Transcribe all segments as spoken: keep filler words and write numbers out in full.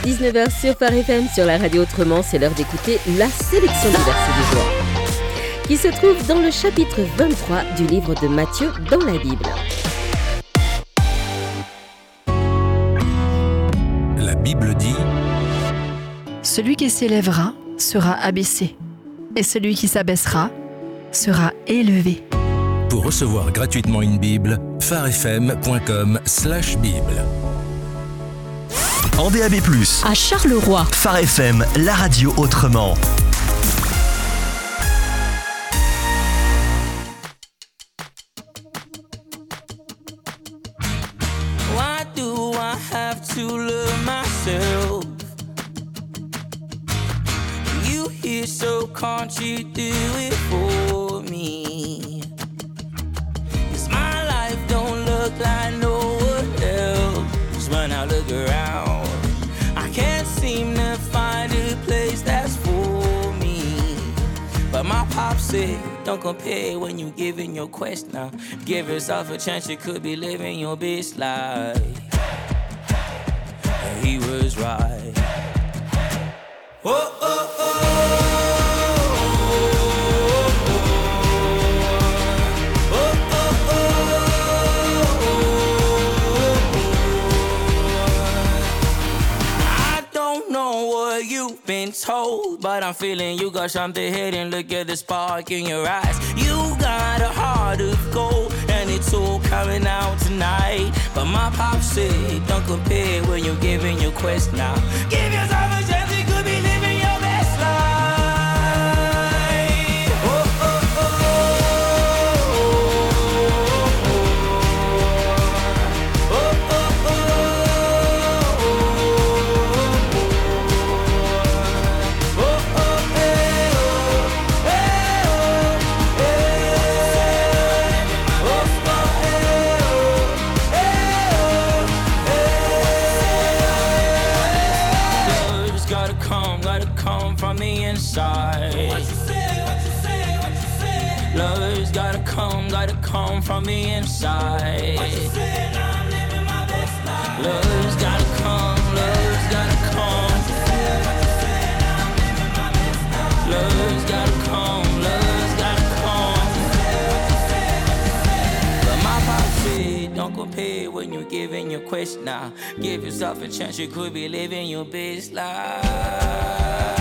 dix-neuf heures sur Phare F M, sur la radio Autrement, c'est l'heure d'écouter la sélection du verset du jour, qui se trouve dans le chapitre vingt-trois du livre de Matthieu dans la Bible. La Bible dit: Celui qui s'élèvera sera abaissé, et celui qui s'abaissera sera élevé. Pour recevoir gratuitement une Bible, pharefm.com slash Bible. En D A B plus, à Charleroi, Phare F M, la radio Autrement. Why do I have to love myself? You here, so can't you do it for me? 'Cause my life don't look like no one else. When I look around, I can't seem to find a place that's for me. But my pop said, don't compare when you giving your quest now. Give yourself a chance, you could be living your best life. And he was right. Oh, oh, oh. Been told, but I'm feeling you got something hidden. Look at the spark in your eyes. You got a heart of gold, and it's all coming out tonight. But my pop said, don't compare when you're giving your quest now. Give yourself a chance, you could be living your best life. Oh, oh, oh, oh, oh, oh, oh. From the inside. What you say, what you say, what you say. Love's gotta come, gotta come from the inside. What you say, now I'm living my best life. Love's gotta come, love's gotta come. What you say, what you say, now I'm living my best life. Love's gotta come, love's gotta come. What you say, what you say, what you say. But my pop said, don't compare when you're giving your quest now. Give yourself a chance, you could be living your best life.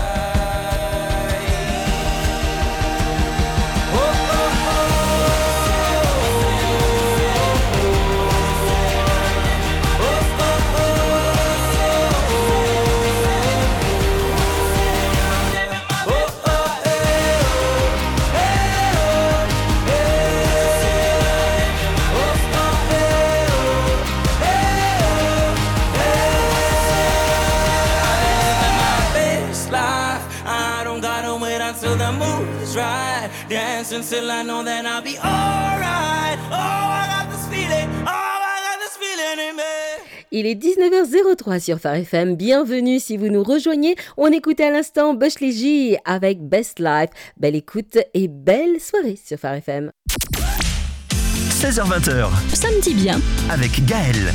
Until I know that I'll be alright. Oh, I got this feeling. Oh, I got this feeling in me. Il est dix-neuf heures trois sur Phare F M. Bienvenue si vous nous rejoignez. On écoute à l'instant Bush Leahy avec Best Life. Belle écoute et belle soirée sur Phare F M. seize heures vingt. Ça me dit bien. Avec Gaël.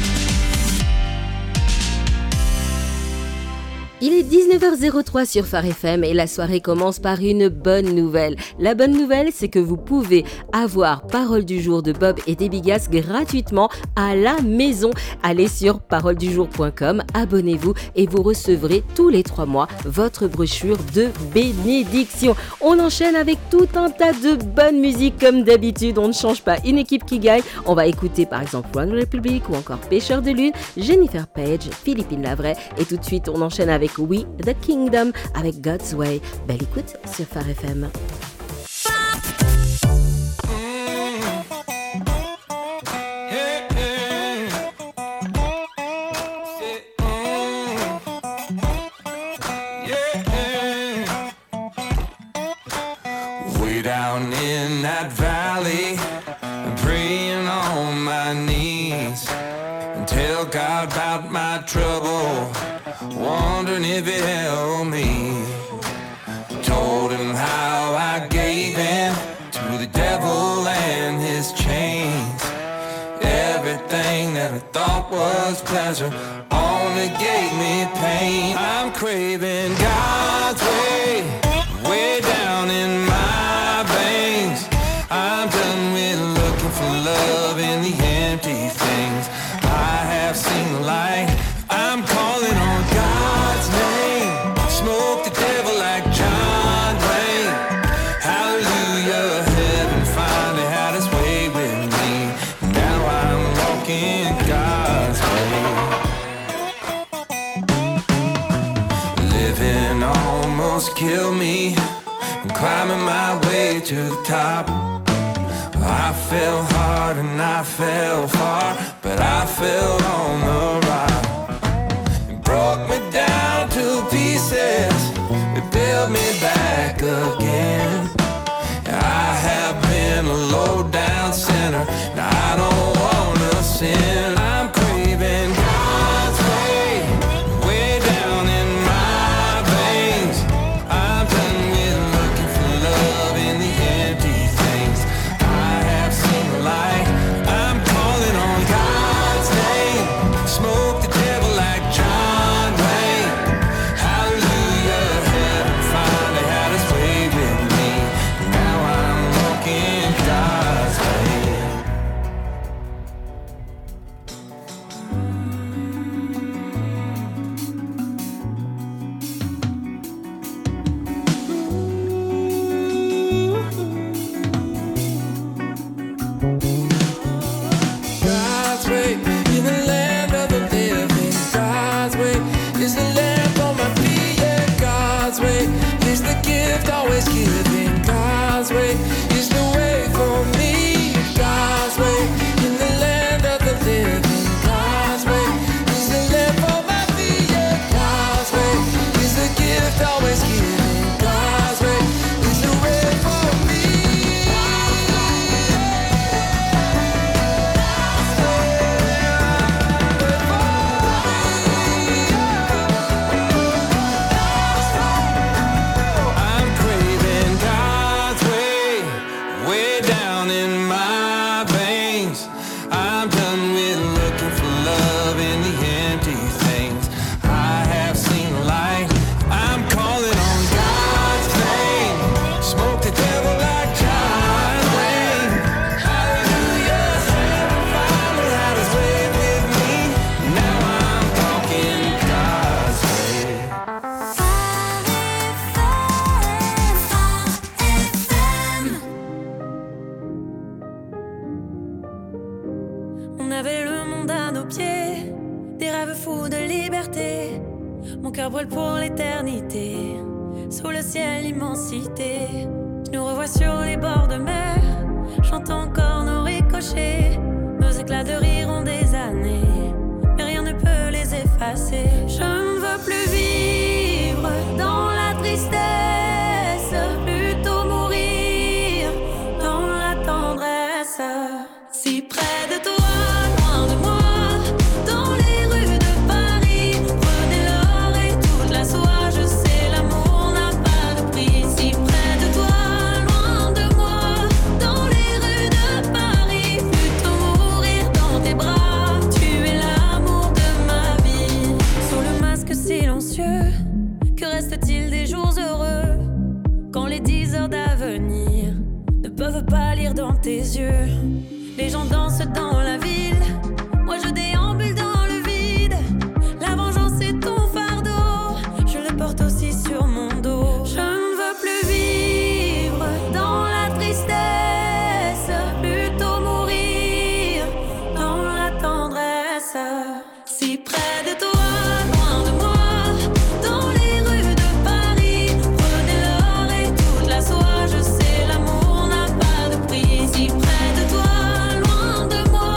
Il est dix-neuf heures trois sur Phare F M et la soirée commence par une bonne nouvelle. La bonne nouvelle, c'est que vous pouvez avoir Parole du jour de Bob et Debbie Gass gratuitement à la maison. Allez sur parole du jour point com, abonnez-vous et vous recevrez tous les trois mois votre brochure de bénédiction. On enchaîne avec tout un tas de bonne musique comme d'habitude. On ne change pas une équipe qui gagne. On va écouter par exemple One Republic ou encore Pêcheur de Lune, Jennifer Page, Philippine Lavray et tout de suite on enchaîne avec We The Kingdom avec God's Way. Belle écoute sur Phare F M. Way down in that valley, praying on my knees, and tell God about my trouble, wondering if it helped me. Told him how I gave in to the devil and his chains. Everything that I thought was pleasure, all negate me pain. I'm craving God's way, way down in my veins. I'm done with looking for love in the empty things. I have seen the light, I'm calling on God's name. Smoke the devil like John Wayne. Hallelujah, heaven finally had its way with me. Now I'm walking God's way. Living almost killed me, climbing my way to the top. I fell hard and I fell far, but I fell on the rock. It broke me down to pieces, it built me back again. I have been a low down sinner, now I don't wanna sin. I'm craving God's way, way down in my veins. I'm done with looking for love in the empty things. I have seen the light, I'm calling on God's name. Smoke the devil like John Wayne. Hallelujah, heaven finally had its way with me. Now I'm walking God's way. God's way in the land of the living. God's way is the lamp on my feet. Yeah, God's way is the gift always giving. God's way is the way for me. God's way in the land of the living. God's way is the lamp on my feet. Yeah, God's way is the gift always giving. God's way is the way for me. I'm craving God's way, way down in my veins. I'm done with looking for love in the empty things. I have seen the light, I'm calling on God's name. Smoke the devil like John Wayne. Hallelujah, heaven finally had its way with me. Now I'm walking God's way. On avait le monde à nos pieds, des rêves fous de liberté. Mon cœur brûle pour l'éternité, sous le ciel immensité. Je nous revois sur les bords de mer, j'entends encore nos ricochets. Nos éclats de rire ont des années, mais rien ne peut les effacer. Je ne veux plus vivre dans la tristesse, plutôt mourir dans la tendresse. Si près de toi, loin de moi, dans les rues de Paris, prenez l'or et toute la soie. Je sais, l'amour n'a pas de prix. Si près de toi, loin de moi, dans les rues de Paris, plutôt mourir dans tes bras. Tu es l'amour de ma vie. Sous le masque silencieux, que reste-t-il des jours heureux, quand les dix heures d'avenir ne peuvent pas lire dans tes yeux? Les gens dansent dans la ville, moi je déambule dans le vide. La vengeance est ton fardeau, je le porte aussi sur mon dos. Je ne veux plus vivre dans la tristesse, plutôt mourir dans la tendresse. Si près de toi, loin de moi, dans les rues de Paris, prenez l'or et toute la soie. Je sais, l'amour n'a pas de prix. Si près de toi, loin de moi,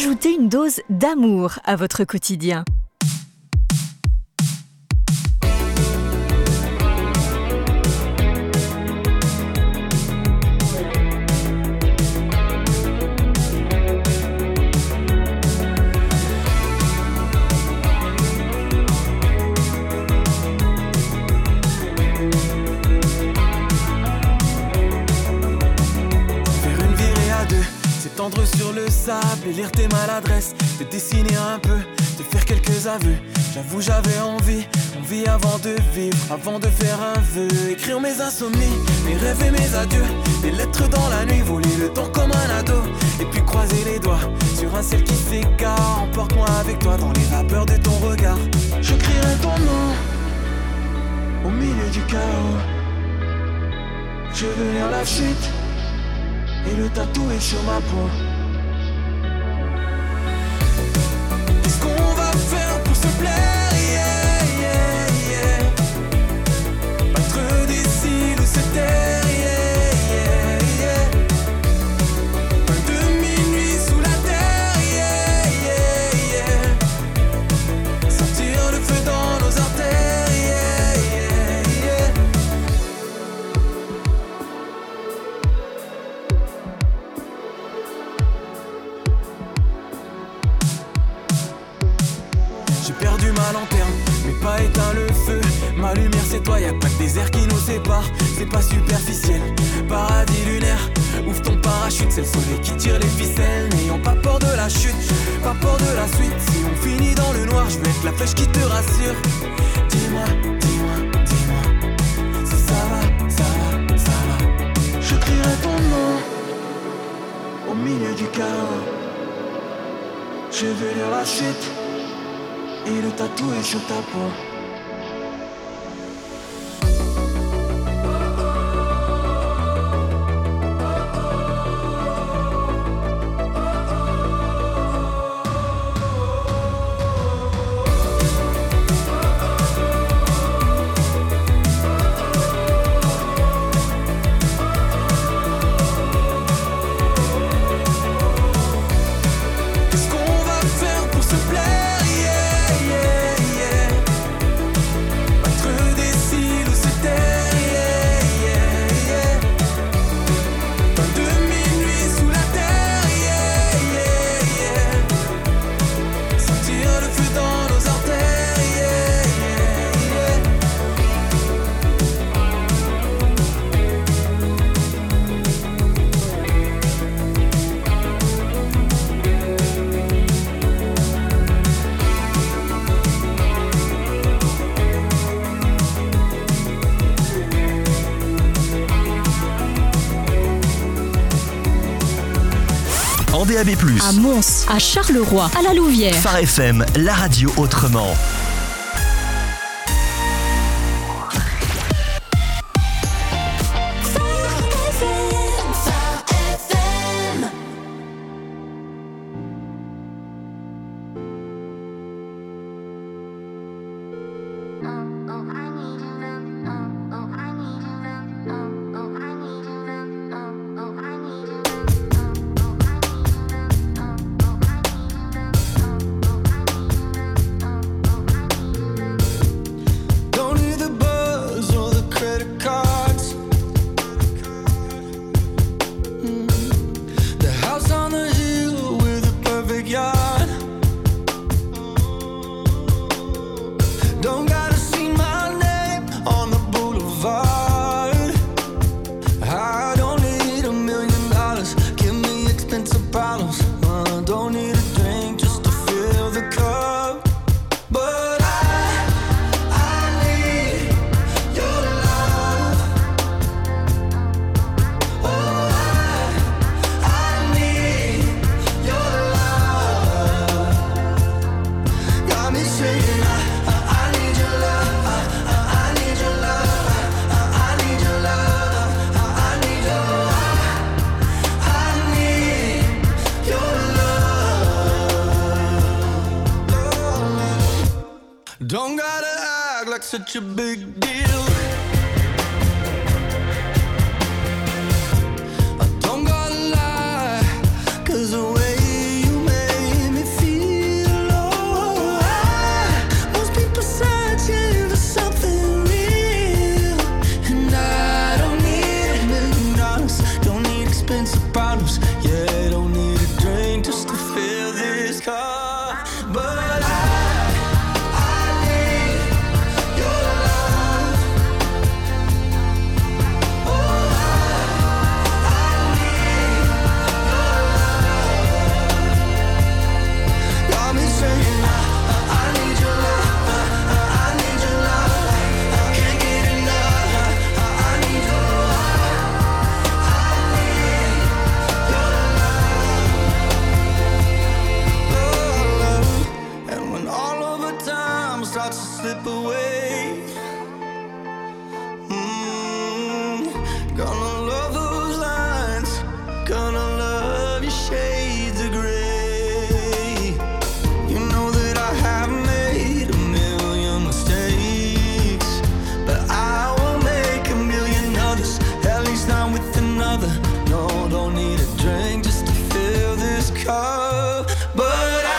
Ajoutez une dose d'amour à votre quotidien. Tendre sur le sable et lire tes maladresses, te dessiner un peu, te faire quelques aveux. J'avoue j'avais envie, envie avant de vivre, avant de faire un vœu. Écrire mes insomnies, mes rêves et mes adieux, des lettres dans la nuit, voler le temps comme un ado. Et puis croiser les doigts sur un ciel qui s'égare. Emporte-moi avec toi dans les vapeurs de ton regard. Je crierai ton nom au milieu du chaos. Je veux lire la chute et le tatouer sur ma peau. Qu'est-ce qu'on va faire pour se plaire, yeah, yeah, yeah. Battre des cils ou se taire, yeah, yeah, yeah. Pas de minuit sous la terre, yeah, yeah, yeah. Sentir le feu dans nos artères, yeah, yeah, yeah. J'ai perdu ma lanterne, mais pas éteint le feu. Ma lumière c'est toi, y'a pas que des airs qui nous séparent. C'est pas superficiel, paradis lunaire. Ouvre ton parachute, c'est le soleil qui tire les ficelles. N'ayons pas peur de la chute, pas peur de la suite. Si on finit dans le noir, je vais être la flèche qui te rassure. Dis-moi, dis-moi, dis-moi si ça va, ça va, ça va. Je crierai ton nom au milieu du chaos. Je veux lire la chute et le tatouer sur ta peau. Qu'est-ce qu'on va faire pour se plaire? En D A B plus, À Mons, à Charleroi, à la Louvière. Phare F M, la radio autrement. Don't gotta act like such a big deal. I don't gotta lie, 'cause the way you make another. No, don't need a drink just to fill this cup. But I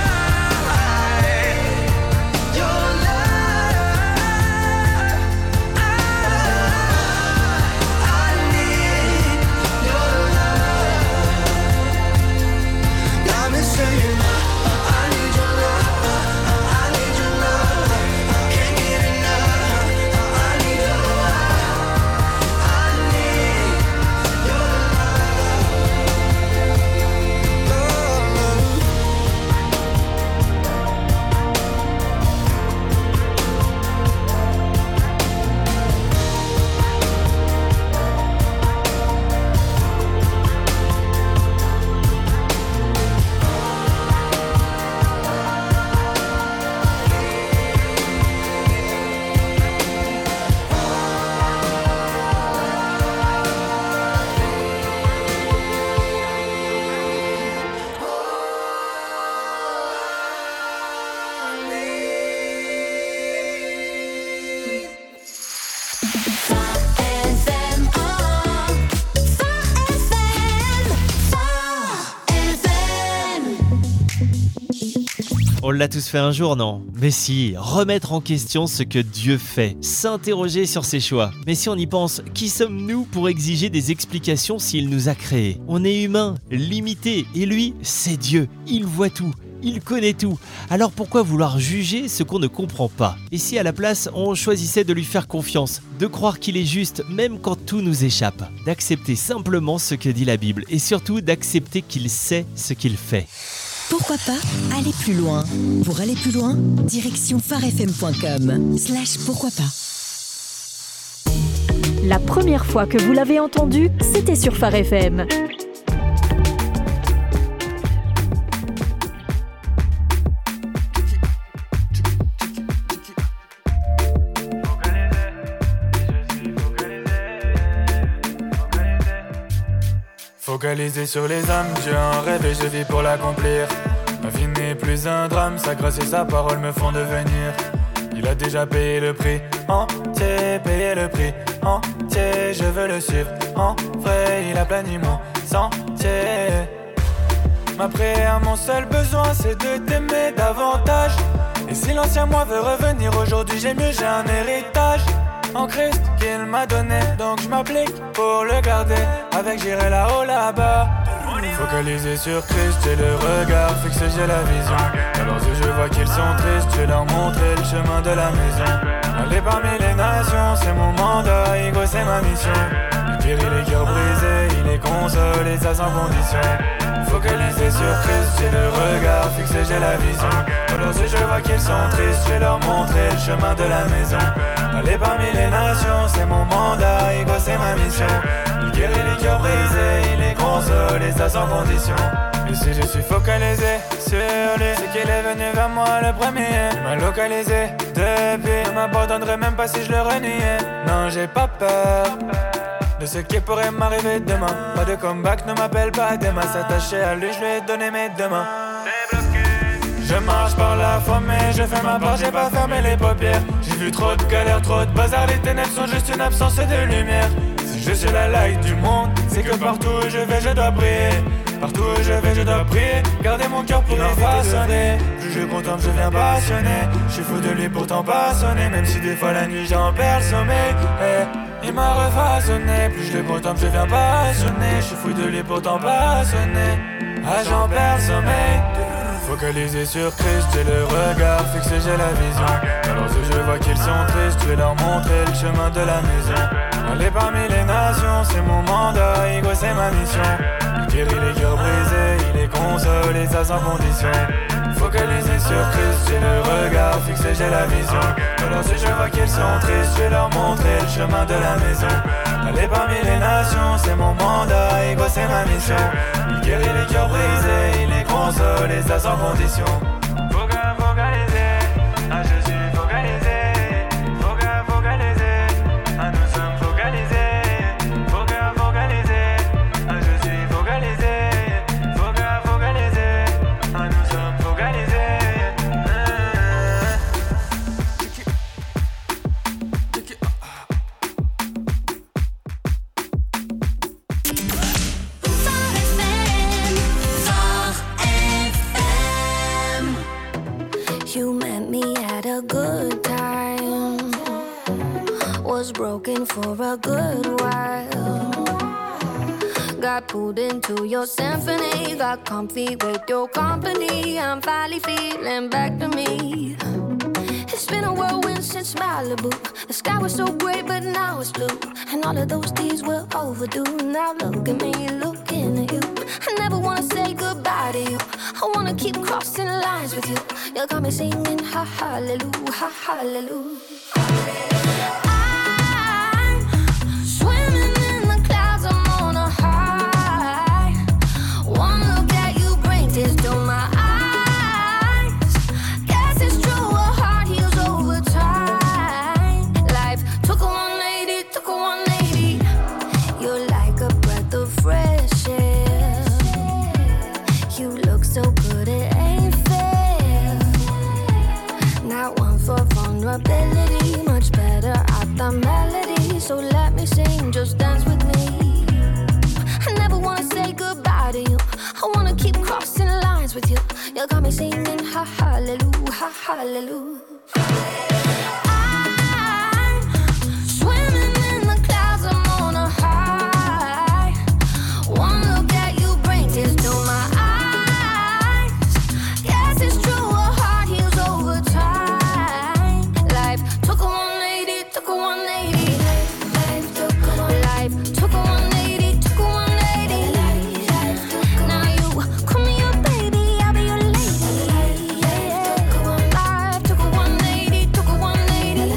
On l'a tous fait un jour, non? Mais si, remettre en question ce que Dieu fait, s'interroger sur ses choix. Mais si on y pense, qui sommes-nous pour exiger des explications s'il nous a créés? On est humain, limité, et lui, c'est Dieu. Il voit tout. Il connaît tout. Alors pourquoi vouloir juger ce qu'on ne comprend pas? Et si à la place, on choisissait de lui faire confiance, de croire qu'il est juste même quand tout nous échappe, d'accepter simplement ce que dit la Bible et surtout d'accepter qu'il sait ce qu'il fait. Pourquoi pas aller plus loin? Pour aller plus loin, direction farfm point com slash pourquoi pas. La première fois que vous l'avez entendu, c'était sur Phare F M. Focalisé sur les âmes, j'ai un rêve et je vis pour l'accomplir. Ma vie n'est plus un drame, sa grâce et sa parole me font devenir. Il a déjà payé le prix entier, payé le prix entier. Je veux le suivre, en vrai il a plani mon sentier. Ma prière, mon seul besoin c'est de t'aimer davantage. Et si l'ancien moi veut revenir aujourd'hui, j'ai mieux, j'ai un héritage en Christ qu'il m'a donné, donc je m'applique pour le garder. Avec j'irai là-haut, là-bas. Focalisé sur Christ, j'ai le regard fixé, j'ai la vision. Alors si je vois qu'ils sont tristes, je vais leur montrer le chemin de la maison. Aller parmi les nations, c'est mon mandat, ego c'est ma mission. Il guérit les cœurs brisés, il les console et ça sans condition. Focalisé sur Christ, j'ai le regard fixé, j'ai la vision. Alors si je vois qu'ils sont tristes, je vais leur montrer le chemin de la maison. Aller parmi les nations, c'est mon mandat, ego c'est ma mission. Il guérit les cœurs brisés, il les console et ça sans condition. Et si je suis focalisé sur lui, c'est qu'il est venu vers moi le premier. Il m'a localisé depuis, je ne m'abandonnerai même pas si je le reniais. Non, j'ai pas peur de ce qui pourrait m'arriver demain. Pas de comeback, ne m'appelle pas demain. S'attacher à lui, je lui ai donné mes deux mains. Je marche par la foi mais je fais ma part, j'ai pas fermé les paupières. J'ai vu trop de galères, trop de bazar, les ténèbres sont juste une absence de lumière. Si je suis la light du monde, c'est que partout où je vais je dois prier. Partout où je vais je dois prier, garder mon cœur pour les façonner. Plus je contemple, je viens passionné. Je suis fou de lui pourtant pas sonné, même si des fois la nuit j'en perds le sommeil. Hey, il m'a refaçonné, plus je le contemple, je viens passionné. Je suis fou de lui pourtant pas sonné. Ah j'en perds le sommeil. Focalisé sur Christ, j'ai le regard fixé, j'ai la vision. Alors si je vois qu'ils sont tristes, je vais leur montrer le chemin de la maison. Aller parmi les nations, c'est mon mandat, ego c'est ma mission. Il guérit les cœurs brisés, il les console et ça sans condition. Focalisé sur Christ, j'ai le regard fixé, j'ai la vision. Alors si je vois qu'ils sont tristes, je vais leur montrer le chemin de la maison. Aller parmi les nations, c'est mon mandat, ego c'est ma mission. Il guérit les cœurs brisés, il les console et ça sans condition. Foca- Focalisé, ah je suis focalisé. Foca- Focalisé, ah nous sommes focalisés. Foca- Focalisé, ah je suis focalisé. Foca- Focalisé, ah nous sommes focalisés. broken for a good while. Got pulled into your symphony, got comfy with your company. I'm finally feeling back to me. It's been a whirlwind since Malibu. The sky was so gray, but now it's blue. And all of those days were overdue. Now look at me, looking at you. I never wanna say goodbye to you. I wanna keep crossing lines with you. You got me singing ha hallelujah, ha hallelujah. I'm swimming in the clouds, I'm on a high. One look at you brings tears to my eyes. Guess it's true, a heart heals over time. Life took a one eighty, took a one eighty. You're like a breath of fresh air. You look so good, it ain't fair. Not one for vulnerability, much better at the melody. So let me sing, just dance with me. I never wanna say goodbye to you. I wanna keep crossing lines with you. You got me singing ha hallelujah, ha hallelujah. I'm swimming in the clouds, I'm on a high. One look at you brings tears to my eyes. Yes, it's true, a heart heals over time. Life took a one eighty, took a one eighty. Life took a life took a one eighty, took a one eighty. Now you call me your baby, I'll be your lady. Life took a one eighty, took a one eighty.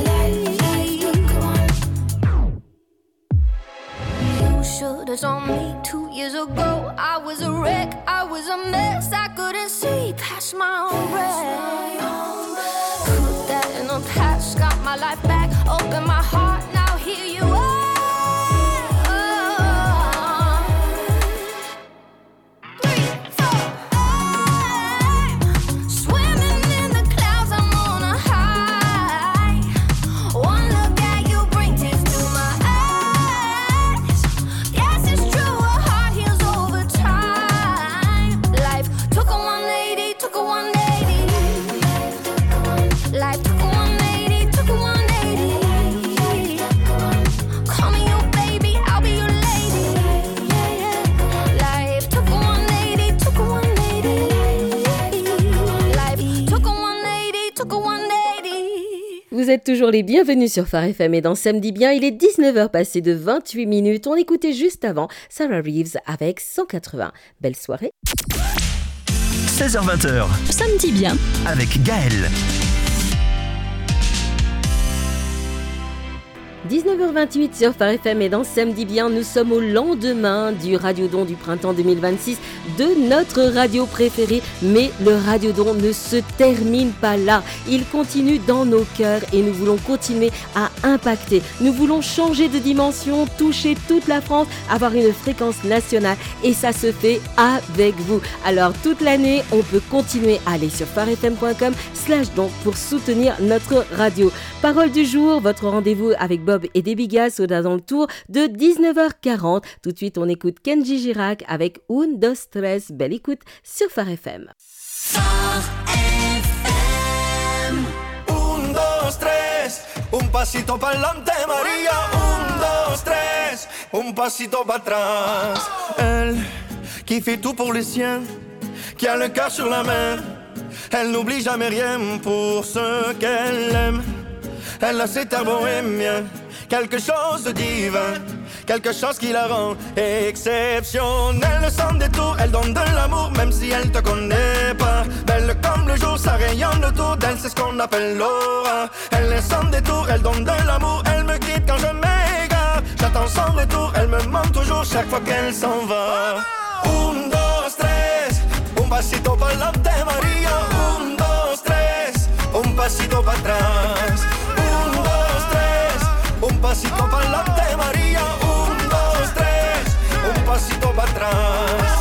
You should've saw me two years ago. I was a wreck, I was a mess. I couldn't see past my own breath. Put that in the past, got my life back. Open my heart, now here you are. Three, four, I'm swimming in the clouds, I'm on a high. One look at you brings tears to my eyes. Yes, it's true, a heart heals over time. Life took a one eighty, took a one eighty. Life took a one eighty, took a one eighty. Call me your baby, I'll be your lady. Life took a one eighty, took a one eighty. Life took a one eighty, took a one eighty. Vous êtes toujours les bienvenus sur Phare F M et dans Samedi Bien, il est dix-neuf heures passées de vingt-huit minutes. On écoutait juste avant Sarah Reeves avec cent quatre-vingts. Belle soirée. seize heures vingt. Samedi Bien Avec Gaël. dix-neuf heures vingt-huit sur Phare F M et dans Samedi Bien, nous sommes au lendemain du Radiodon du printemps deux mille vingt-six, de notre radio préférée. Mais le Radiodon ne se termine pas là. Il continue dans nos cœurs et nous voulons continuer à impacter. Nous voulons changer de dimension, toucher toute la France, avoir une fréquence nationale et ça se fait avec vous. Alors toute l'année, on peut continuer à aller sur pharefm point com slash don pour soutenir notre radio. Parole du jour, votre rendez-vous avec Bob et des Bigas dans le tour de dix-neuf heures quarante. Tout de suite, on écoute Kenji Girac avec Un, Dos, Tres. Belle écoute sur Phare F M. Phare F M. Un, dos, tres. Un pasito pa'lante, María. Un, dos, tres. Un pasito para atrás. Elle qui fait tout pour les siens, qui a le cœur sur la main. Elle n'oublie jamais rien pour ceux qu'elle aime. Elle a cet air bohémien, quelque chose de divin, quelque chose qui la rend exceptionnelle. Sans détour, elle donne de l'amour, même si elle te connaît pas. Belle comme le jour, ça rayonne autour d'elle, c'est ce qu'on appelle l'aura. Elle est sans détour, elle donne de l'amour, elle me guide quand je m'égare. J'attends son retour, elle me manque toujours chaque fois qu'elle s'en va. Un, dos, tres, un pasito pa'lante, María. Un, dos, tres, un pasito para atrás. Un pasito pa'lante, María. Un, dos, tres. Un pasito para atrás.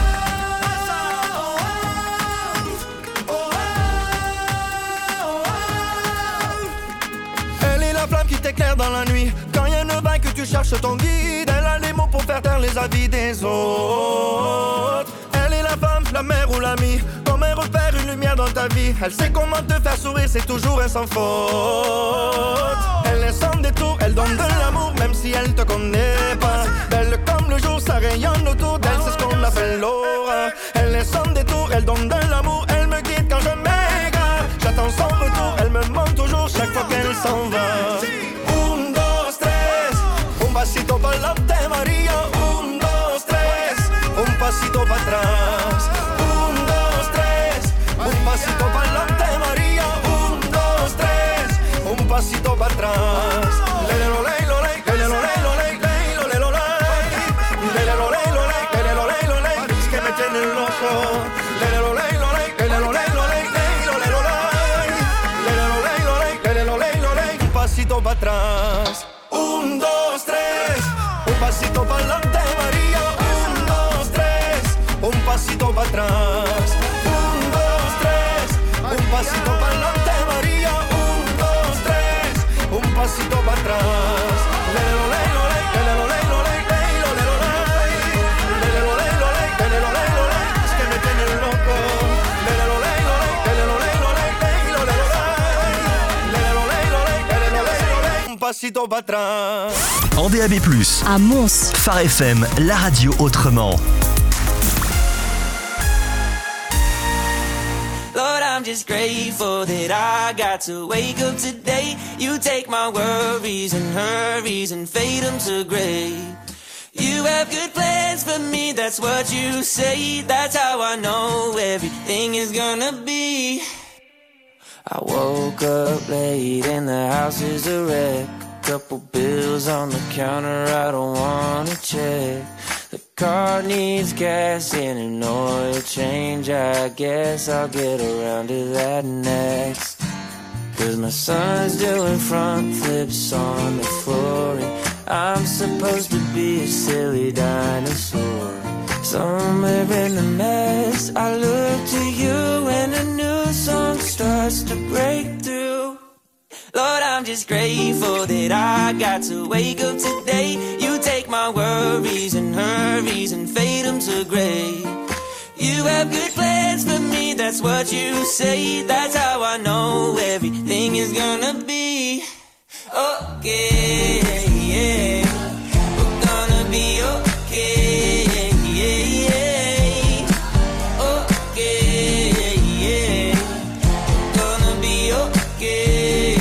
Elle est la flamme qui t'éclaire dans la nuit. Quand y'a une vague que tu cherches ton guide, elle a les mots pour faire taire les avis des autres. Elle est la femme, la mère ou l'amie. Comme un pour faire une lumière dans ta vie. Elle sait comment te faire sourire, c'est toujours un sans faute. Elle est sans détour, elle donne de l'amour même si elle te connaît pas. Belle comme le jour, ça rayonne autour d'elle, c'est ce qu'on appelle l'aura. Elle est sans détour, elle donne de l'amour, elle me guide quand je m'égare. J'attends son retour, elle me manque toujours chaque fois qu'elle s'en va. Un, dos, tres, un pasito pa'lante María. Un, dos, tres, un pasito pa' atrás. Un, dos, tres, un pasito pa'lante María. Un, dos, tres, un pasito pa' atrás. Lele lo ley lo ley, lele lo ley lo ley, ley lo ley lo ley. Lele lo ley lo ley, lele lo ley lo ley, es que me tiene loco. Lele lo ley lo ley, lele lo ley lo ley, ley lo ley lo ley. Lele lo ley lo ley, lele lo ley lo ley, un pasito pa' atrás. Un, dos, tres, un pasito pa'lante María. Un, dos, tres, un pasito pa' atrás. Un, dos, tres, un pasito pa'lante María. Un, dos, tres, un pasito pa' atrás. Lele lo ley lo ley, lele lo ley lo ley, ley lo ley lo ley. Lele lo ley lo ley, lele lo ley lo ley, es que me tiene loco. Lele lo ley lo ley, lele lo ley lo ley, ley lo ley lo ley. Lele lo ley lo ley, lele lo ley lo ley, un pasito pa' atrás. En D A B plus, à Mons, Phare F M, la radio autrement. Lord, I'm just grateful that I got to wake up today. You take my worries and hurries and fade them to gray. You have good plans for me, that's what you say. That's how I know everything is gonna be. I woke up late and the house is a wreck. Couple bills on the counter I don't wanna check. The car needs gas and an oil change. I guess I'll get around to that next. Cause my son's doing front flips on the floor, and I'm supposed to be a silly dinosaur. Somewhere in the mess I look to you and a new song starts to break through. Lord, I'm just grateful that I got to wake up today. You take my worries and hurries and fade them to gray. You have good plans for me, that's what you say. That's how I know everything is gonna be okay, yeah. We're gonna be okay, yeah, yeah. Okay, yeah. We're gonna be okay.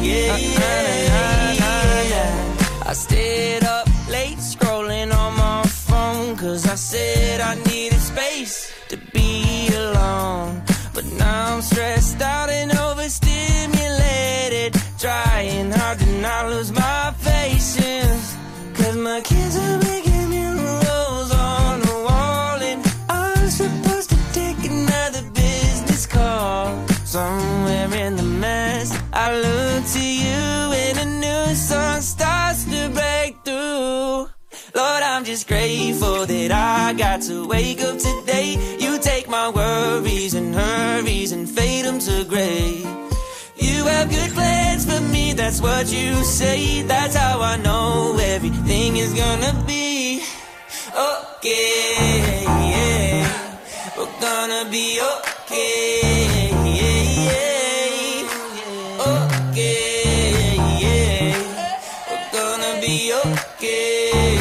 I stayed up late scrolling on my phone, cause I said I needed space to be alone. But now I'm stressed out and overstimulated, trying hard to not lose my patience. Cause my kids are making murals on the wall, and I'm supposed to take another business call. Somewhere in the mess I look to you and a new song starts to break through. Lord, I'm just grateful that I got to wake up today. You take my worries and hurries and fade them to gray. You have good plans for me, that's what you say. That's how I know everything is gonna be okay, yeah. We're gonna be okay, yeah, yeah. Okay, yeah. We're gonna be okay.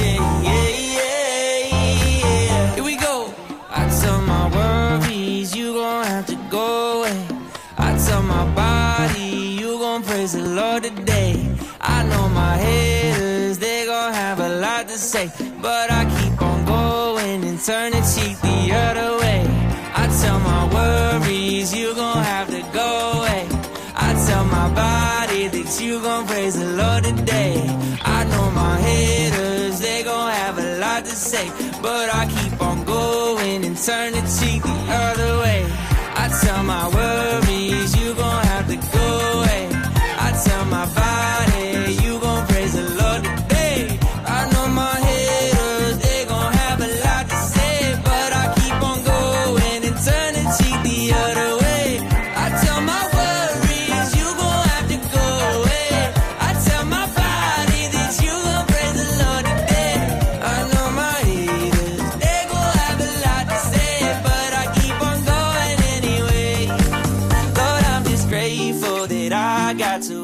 Praise the Lord today. I know my haters, they gon' have a lot to say, but I keep on going and turn the cheek the other way. I tell my worries, you gon' have to go away. I tell my body that you gon' praise the Lord today. I know my haters, they gon' have a lot to say, but I keep on going and turn the cheek the other way. I tell my worries, you gon' have to go away. I tell my body, you gon' praise the Lord today. I know my haters, they gon' have a lot to say, but I keep on going and turn the cheek the other way. I tell my worries, you gon' have to go away. I tell my body that you gon' praise the Lord today. I know my haters, they gon' have a lot to say, but I keep on going anyway.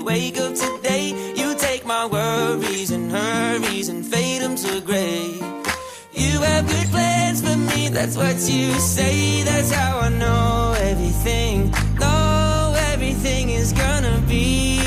wake up today. You take my worries and hurries and fade them to gray. You have good plans for me, that's what you say. That's how I know everything, know everything is gonna be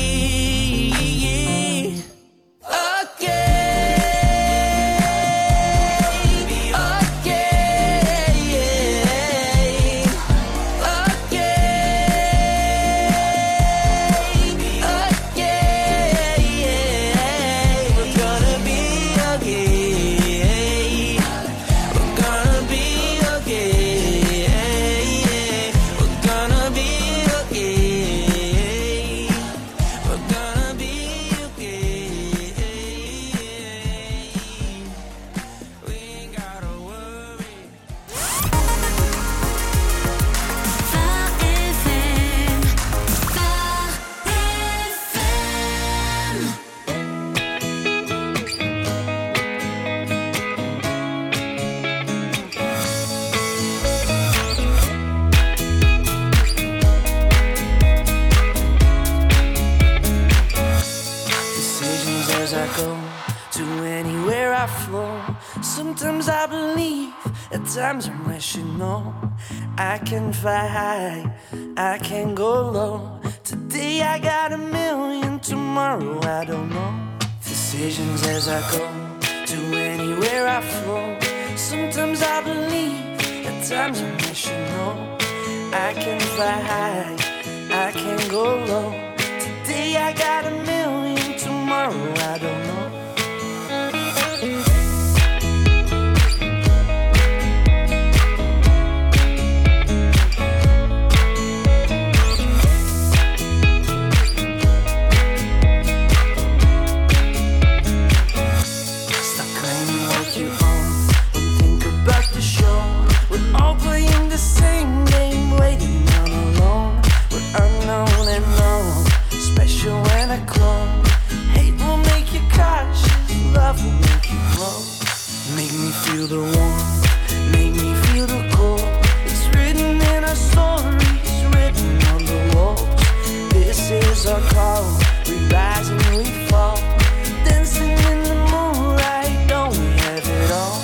Sometimes I believe, at times I wish you know I can fly high, I can go low. Today I got a million, tomorrow I don't know. Decisions as I go, to anywhere I flow. Sometimes I believe, at times I wish you know I can fly high, I can go low. Today I got a million, tomorrow I don't know. Feel the warmth, make me feel the cold. It's written in our stories, written on the walls. This is our call, we rise and we fall. Dancing in the moonlight, don't we have it all?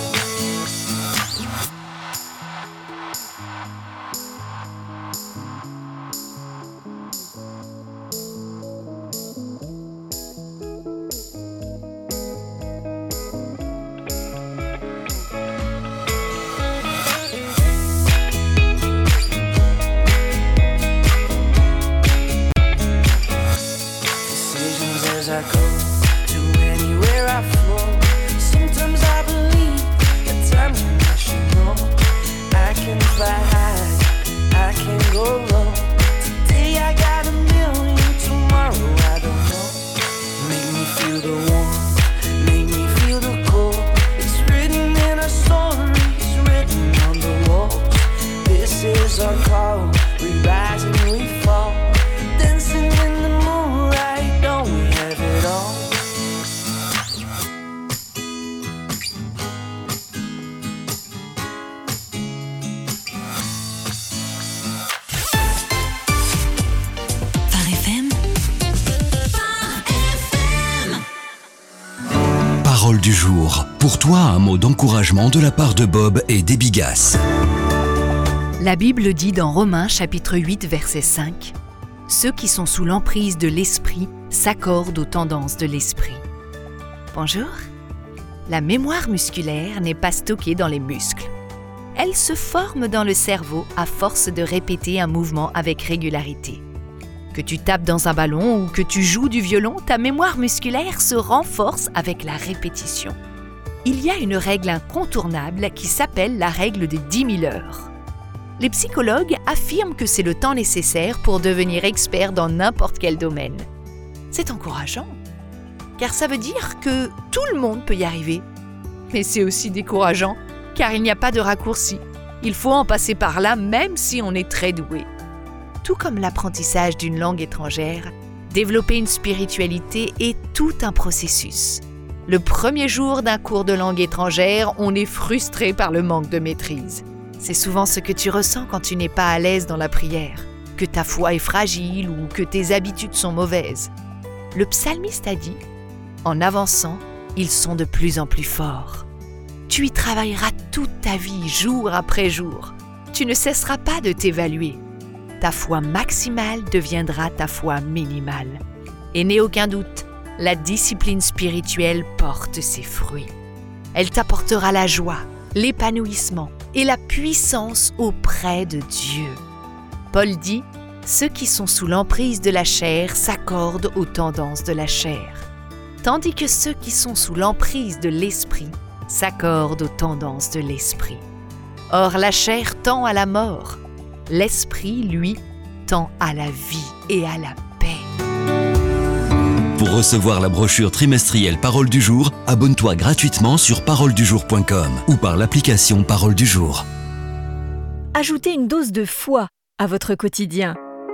I go to anywhere I flow. Sometimes I believe, at times I wish you know I can fly high, I can go low. Today I got a million, tomorrow I don't know. Make me feel the warmth, make me feel the cold. It's written in our stories, written on the walls. This is our call, we rise and we fall. Dancing in the moonlight, don't we have it all? Phare F M. Parole du jour. Pour toi, un mot d'encouragement de la part de Bob et des Bigas. La Bible dit dans Romains chapitre huit verset cinq « Ceux qui sont sous l'emprise de l'esprit s'accordent aux tendances de l'esprit. » Bonjour. La mémoire musculaire n'est pas stockée dans les muscles. Elle se forme dans le cerveau à force de répéter un mouvement avec régularité. Que tu tapes dans un ballon ou que tu joues du violon, ta mémoire musculaire se renforce avec la répétition. Il y a une règle incontournable qui s'appelle la règle des dix mille heures. Les psychologues affirment que c'est le temps nécessaire pour devenir expert dans n'importe quel domaine. C'est encourageant, car ça veut dire que tout le monde peut y arriver. Mais c'est aussi décourageant, car il n'y a pas de raccourci. Il faut en passer par là, même si on est très doué. Tout comme l'apprentissage d'une langue étrangère, développer une spiritualité est tout un processus. Le premier jour d'un cours de langue étrangère, on est frustré par le manque de maîtrise. C'est souvent ce que tu ressens quand tu n'es pas à l'aise dans la prière, que ta foi est fragile ou que tes habitudes sont mauvaises. Le psalmiste a dit « En avançant, ils sont de plus en plus forts. Tu y travailleras toute ta vie, jour après jour. Tu ne cesseras pas de t'évaluer. Ta foi maximale deviendra ta foi minimale. Et n'aie aucun doute, la discipline spirituelle porte ses fruits. Elle t'apportera la joie, l'épanouissement et la puissance auprès de Dieu. » Paul dit « Ceux qui sont sous l'emprise de la chair s'accordent aux tendances de la chair, tandis que ceux qui sont sous l'emprise de l'esprit s'accordent aux tendances de l'esprit. Or la chair tend à la mort, l'esprit, lui, tend à la vie et à la paix. » Pour recevoir la brochure trimestrielle Parole du jour, abonne-toi gratuitement sur parole du jour point com ou par l'application Parole du jour. Ajoutez une dose de foi à votre quotidien.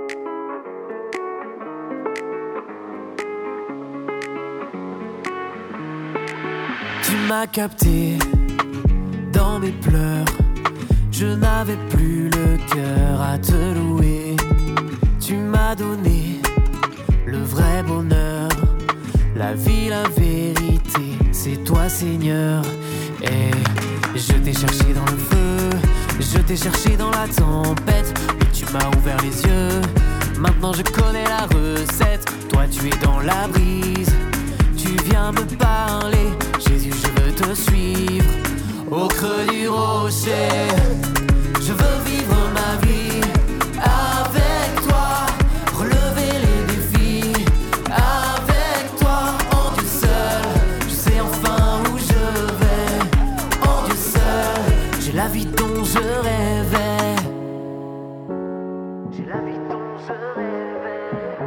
Tu m'as capté dans mes pleurs. Je n'avais plus le cœur à te louer. Tu m'as donné le vrai bonheur, la vie, la vérité, c'est toi Seigneur. Et je t'ai cherché dans le feu, je t'ai cherché dans la tempête, mais tu m'as ouvert les yeux. Maintenant je connais la recette. Toi tu es dans la brise, tu viens me parler. Jésus, je veux te suivre au creux du rocher. Je veux vivre ma vie avec toi, relever les défis avec toi. En Dieu seul, je sais enfin où je vais. En Dieu seul, j'ai la vie dont je rêvais. J'ai la vie dont je rêvais.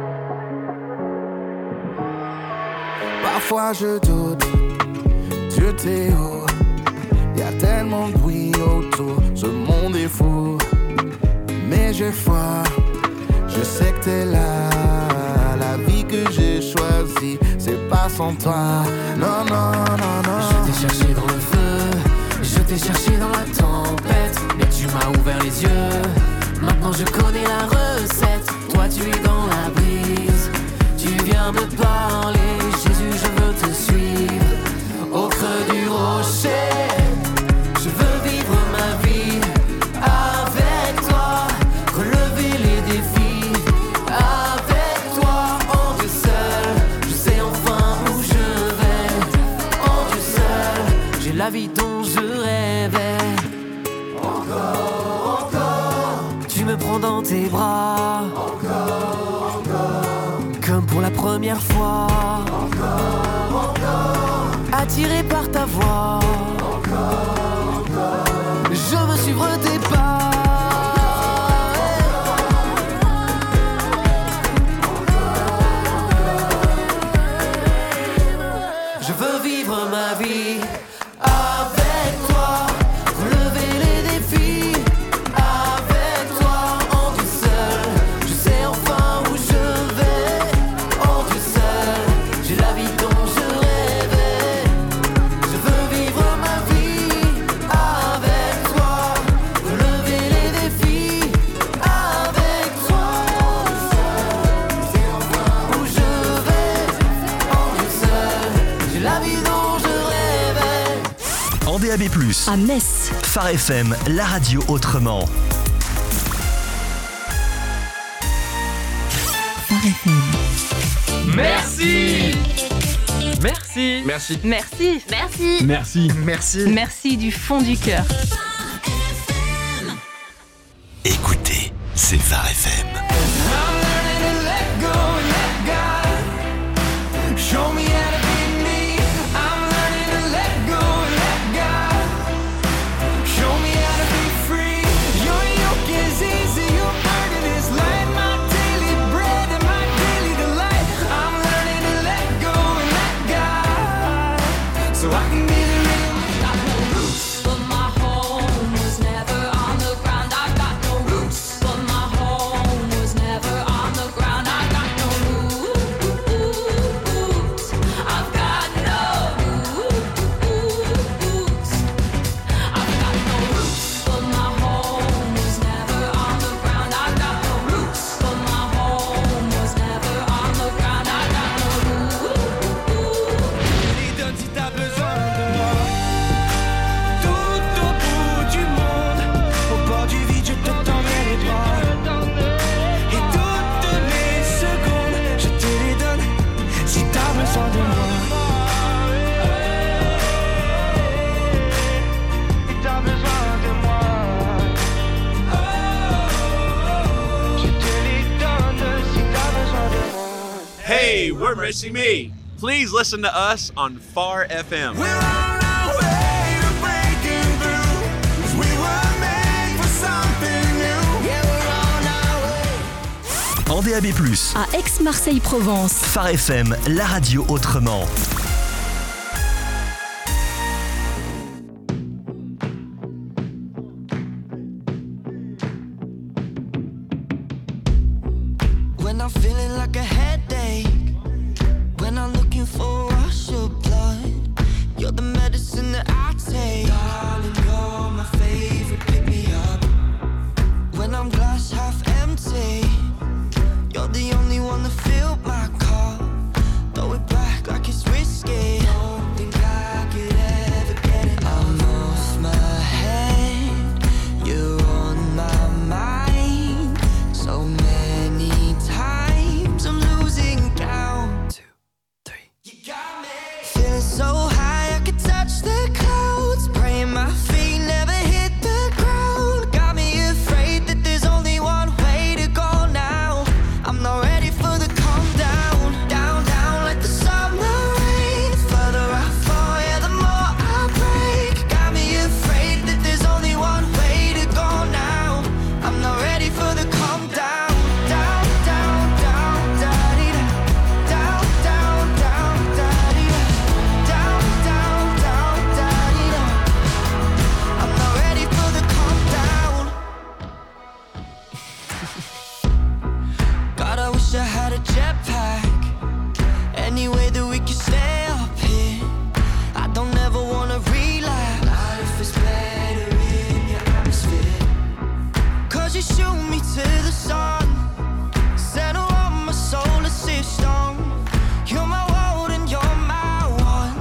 Parfois je doute, Dieu t'es haut. Y'a tellement de bruit autour, ce monde est fou. Mais j'ai foi, je sais que t'es là. La vie que j'ai choisie, c'est pas sans toi. Non, non, non, non. Je t'ai cherché dans le feu, je t'ai cherché dans la tempête, mais tu m'as ouvert les yeux. Maintenant je connais la recette. Toi tu es dans la brise, tu viens me parler. Jésus, je veux te suivre au creux du rocher. Je veux vivre ma vie avec toi, relever les défis avec toi. En Dieu seul, je sais enfin où je vais. En Dieu seul, j'ai la vie dont je rêvais. Encore, encore, tu me prends dans tes bras. Encore, encore, comme pour la première fois. Encore, encore, attiré par ta voix. Encore, encore, je veux suivre tes pas. Je veux vivre ma vie avec toi, relever les défis avec toi. En Dieu seul, je sais enfin où je vais. En Dieu seul, j'ai la vie dont je rêvais. Je veux vivre ma vie avec toi, relever les défis avec toi. Je sais enfin où je vais. En Dieu seul, j'ai la vie dont je rêvais. En D A B plus, À Metz, Phare F M, la radio autrement. Phare F M. Merci. Merci. Merci. Merci. Merci. Merci. Merci. Merci du fond du cœur. Écoutez, c'est Phare F M. Show me how to be me. I'm learning to let go and let God. Show me how to be free. Your yoke is easy, your burden is light. My daily bread and my daily delight. I'm learning to let go and let God, so I can be the real me. Got no roots, but my home was never on the ground. I got no roots, but my home was never on Hey, we're Missy Me. Please listen to us on Far F M. We're on our way to breaking through, 'cause we were made for something new. Yeah, we're on our way. En D A B plus, À Aix-Marseille-Provence. Phare F M, la radio autrement. When I'm feeling like a headache, when I'm looking for a rush of blood, you're the medicine that I take. Darling, you're my favorite, pick me up. When I'm glass half empty, you're the only one to fill my cup. Throw it back like it's risky. Don't think I could ever get it. I'm off my head, you're on my mind. So many times I'm losing count. Two, three. You got me. Feeling so high I could touch the clouds. Praying my feet never hit the ground. Got me afraid that there's only one way to go now. I'm not ready for the calm down. Down, down like the summer rain. Further I fall, yeah, the more I break. Got me afraid that there's only one way to go now. I'm not ready for the calm down. Down, down, down, da-dee-da. Down, down, down, da-dee-da. Down, down, down, da-dee-da. I'm not ready for the calm down. God, I wish I had a jetpack. Any way that we can stay up here. I don't ever wanna relapse. Life is better in your atmosphere. Cause you shoot me to the sun. Center of my solar system. You're my world and you're my one.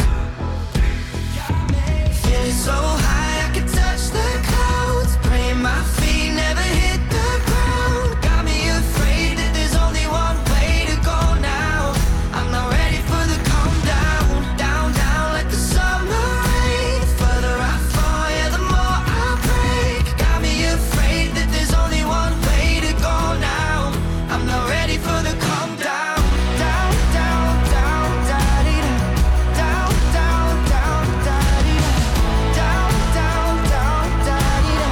Feeling so high I could touch the clouds. Praying my feet never hit the ground. Got me afraid that there's only one way to go now. I'm not ready for the calm down. Down, down like the summer rain. Further I fall, yeah, the more I break. Got me afraid that there's only one way to go now. I'm not ready for the calm down. Down, down, down, da-dee-da. Down, down, down, da-dee-da. Down, down, down, da-dee-da.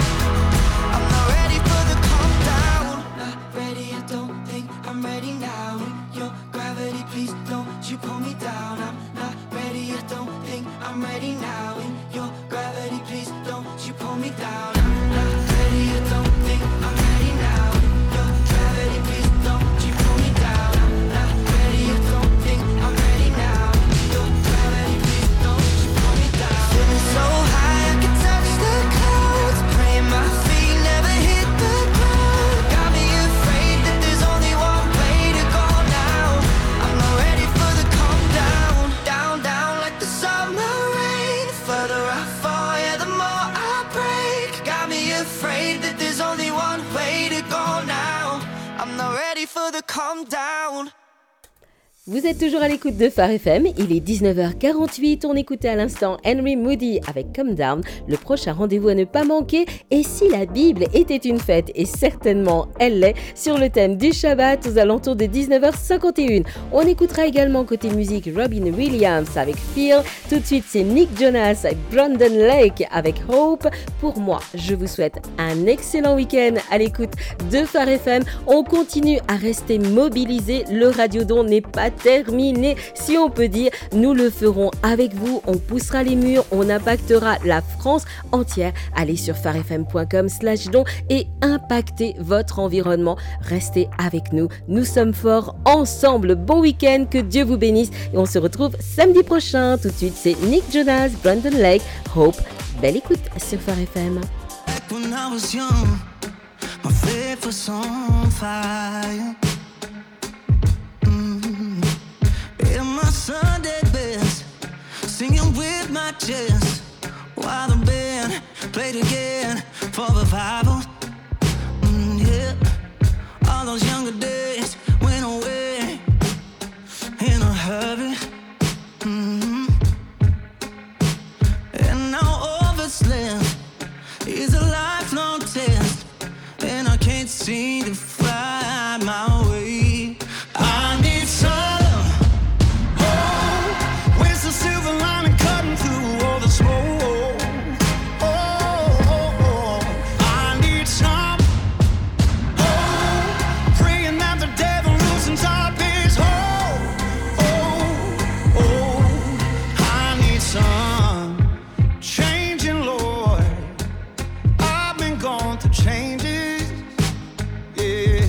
I'm not ready for the calm down. Not ready, I don't think I'm ready now. Your gravity, please don't you pull me down. I'm not ready, I don't think I'm ready now. Your gravity, please don't you pull me down. I'm not ready, I don't think I'm ready now. Your gravity, please don't you pull me down. I'm not ready, I don't think I'm ready now. Your gravity, please don't you pull me down. Feeling so high I could touch the clouds. Praying my feet never hit the ground. Got me afraid that there's only one way to go now. I'm not ready for the calm down. Down, down like the summer rain. Further I fall, yeah, the more I break. Got me afraid that there's only one way to go now. I'm not ready for the calm down. Vous êtes toujours à l'écoute de Phare F M, il est dix-neuf heures quarante-huit, on écoutait à l'instant Henry Moody avec Calm Down, le prochain rendez-vous à ne pas manquer, et si la Bible était une fête, et certainement elle l'est, sur le thème du Shabbat aux alentours de dix-neuf heures cinquante et une. On écoutera également côté musique Robin Williams avec Feel, tout de suite c'est Nick Jonas avec Brandon Lake avec Hope. Pour moi, je vous souhaite un excellent week-end à l'écoute de Phare F M, on continue à rester mobilisés, le Radiodon n'est pas terminé, si on peut dire, nous le ferons avec vous, on poussera les murs, on impactera la France entière. Allez sur farefm point com slash don et impactez votre environnement, restez avec nous, nous sommes forts ensemble. Bon week-end, que Dieu vous bénisse et on se retrouve samedi prochain. Tout de suite c'est Nick Jonas, Brandon Lake, Hope. Belle écoute sur Phare F M. When I was young, my faith was on fire. Mm-hmm. In my Sunday best, singing with my chest, while the band played again for revival. Mm, yeah, all those younger days went away in a hurry. Mm-hmm. And now overslept is a lifelong test, and I can't seem to find my way. I need changes, yeah.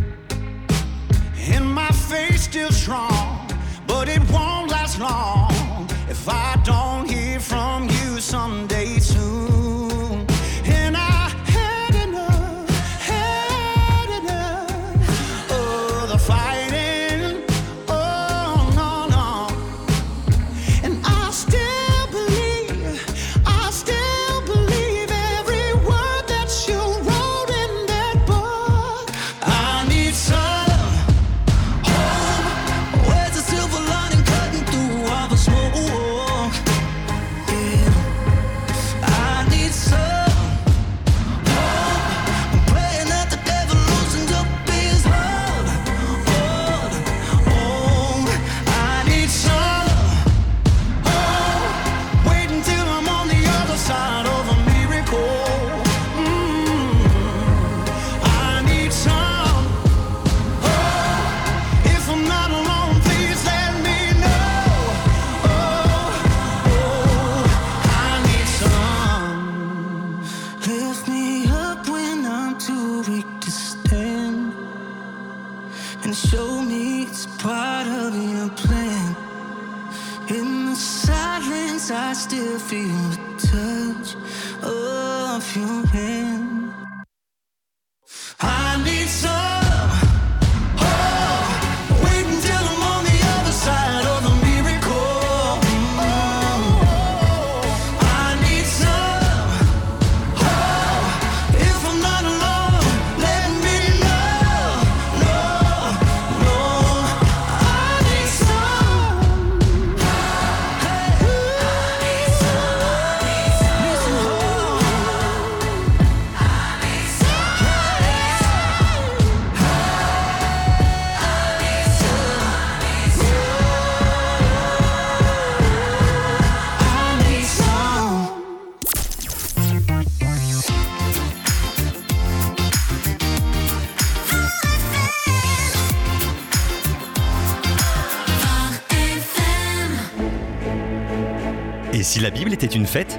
And my faith's still strong, but it won't last long if I don't hear from you someday soon. And I had enough, had enough of the fighting, oh no, no. And I still believe, I still believe every word that you wrote in that book. I need some hope. Where's the silver lining cutting through all the smoke? Yeah. I need some hope. I'm praying that the devil loosens up his hold, hold, hold. I need some hope. Wait until I'm on the other side of a miracle. Mm. I need some hope. If I'm not alone, please let me know. Oh, oh, I need some. Lift me up when I'm too weak to stand, and show me it's part of your plan. In the silence, I still feel the touch of your hand. I need some hope. Wait until I'm on the other side of a miracle. Mm. I need some hope. If I'm not alone, let me know. No, no. I need some. Hey, I need some. Need some hope. I need some. I need some. Et si la Bible était une fête?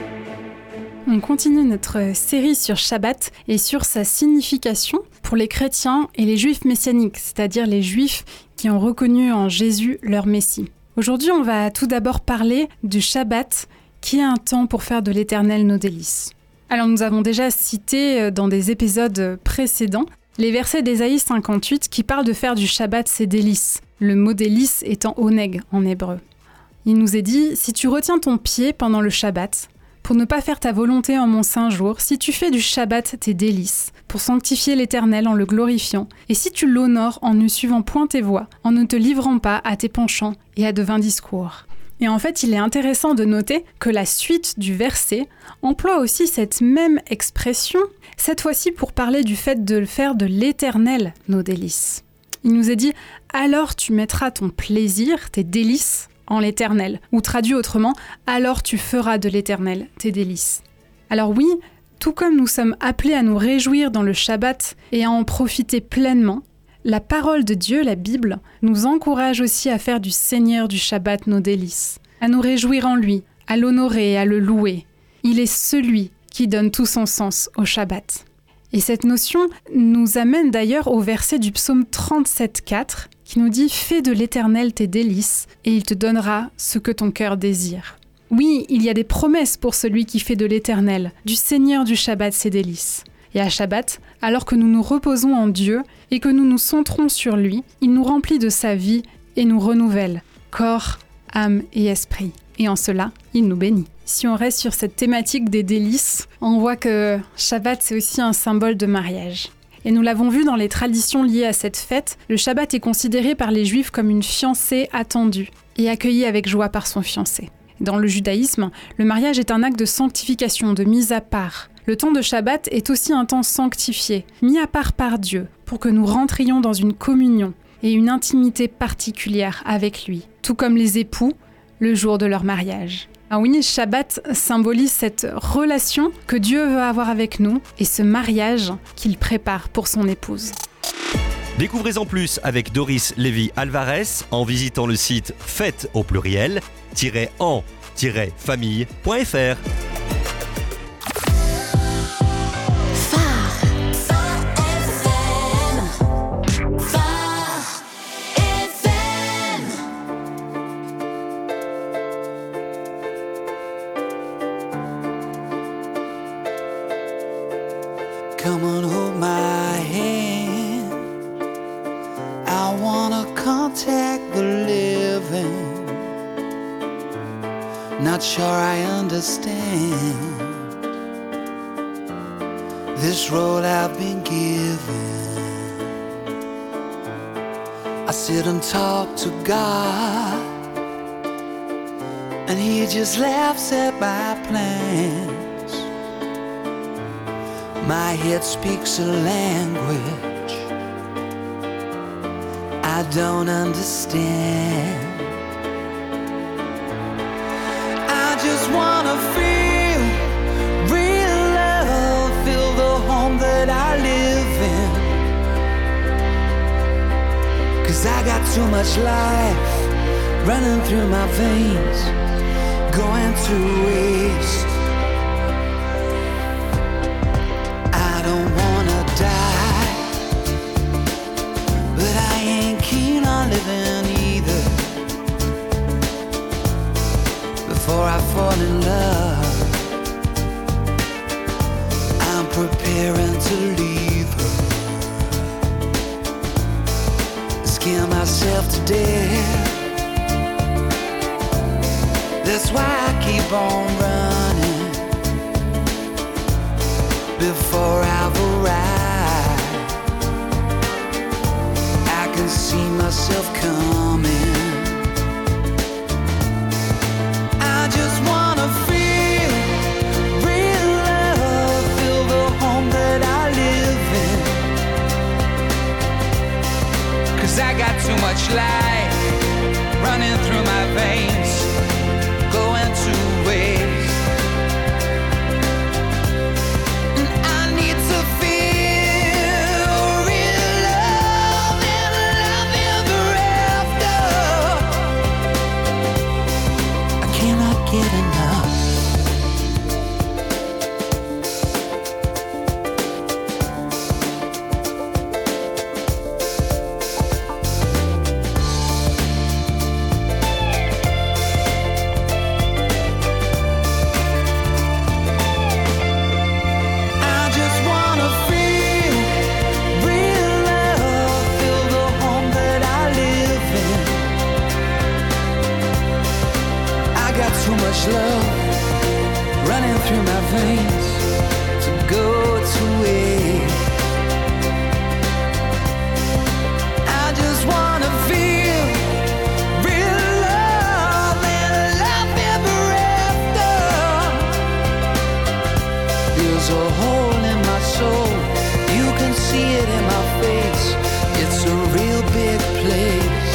On continue notre série sur Shabbat et sur sa signification pour les chrétiens et les juifs messianiques, c'est-à-dire les juifs qui ont reconnu en Jésus leur Messie. Aujourd'hui, on va tout d'abord parler du Shabbat, qui est un temps pour faire de l'Éternel nos délices. Alors nous avons déjà cité dans des épisodes précédents les versets d'Ésaïe cinquante-huit qui parlent de faire du Shabbat ses délices, le mot délice étant oneg en hébreu. Il nous est dit « Si tu retiens ton pied pendant le Shabbat, pour ne pas faire ta volonté en mon saint jour, si tu fais du Shabbat tes délices, pour sanctifier l'Éternel en le glorifiant, et si tu l'honores en ne suivant point tes voies, en ne te livrant pas à tes penchants et à de vains discours. » Et en fait, il est intéressant de noter que la suite du verset emploie aussi cette même expression, cette fois-ci pour parler du fait de faire de l'Éternel nos délices. Il nous est dit « Alors tu mettras ton plaisir, tes délices, en l'Éternel », ou traduit autrement « Alors tu feras de l'Éternel tes délices ». Alors oui, tout comme nous sommes appelés à nous réjouir dans le Shabbat et à en profiter pleinement, la parole de Dieu, la Bible, nous encourage aussi à faire du Seigneur du Shabbat nos délices, à nous réjouir en lui, à l'honorer et à le louer. Il est celui qui donne tout son sens au Shabbat. Et cette notion nous amène d'ailleurs au verset du psaume trente-sept quatre qui nous dit « Fais de l'Éternel tes délices et il te donnera ce que ton cœur désire ». Oui, il y a des promesses pour celui qui fait de l'Éternel, du Seigneur du Shabbat ses délices. Et à Shabbat, alors que nous nous reposons en Dieu et que nous nous centrons sur lui, il nous remplit de sa vie et nous renouvelle, corps, âme et esprit. Et en cela, il nous bénit. Si on reste sur cette thématique des délices, on voit que Shabbat, c'est aussi un symbole de mariage. Et nous l'avons vu dans les traditions liées à cette fête, le Shabbat est considéré par les Juifs comme une fiancée attendue et accueillie avec joie par son fiancé. Dans le judaïsme, le mariage est un acte de sanctification, de mise à part. Le temps de Shabbat est aussi un temps sanctifié, mis à part par Dieu, pour que nous rentrions dans une communion et une intimité particulière avec lui, tout comme les époux le jour de leur mariage. Ah oui, Shabbat symbolise cette relation que Dieu veut avoir avec nous et ce mariage qu'il prépare pour son épouse. Découvrez-en plus avec Doris Lévy Alvarez en visitant le site fête au pluriel en famille point f r. Phare Come on, hold my hand. I wanna contact the living. Not sure I understand this road I've been given. I sit and talk to God, and He just laughs at my plans. My head speaks a language I don't understand. I just wanna feel real love, feel the home that I live in. 'Cause I got too much life running through my veins, going to waste. I don't wanna die, but I ain't keen on living either. Before I fall in love, I'm preparing to leave her. Scare myself to death. That's why I keep on running before I've arrived. I can see myself coming. I just wanna feel real love, feel the home that I live in. 'Cause I got too much life running through my veins, going to waste. And I need to feel real love and love ever after. I cannot get enough. Love running through my veins to go to waste. I just wanna feel real love and love ever after. There's a hole in my soul, you can see it in my face. It's a real big place.